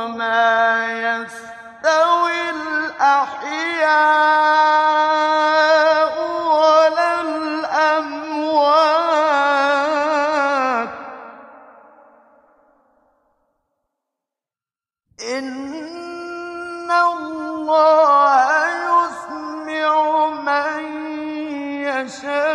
وَمَا يَسْتَوِي الْأَحْيَاءُ وَلَا الْأَمْوَاتُ ۚ إِنَّ اللَّهَ يُسْمِعُ مَن يَشَاءُ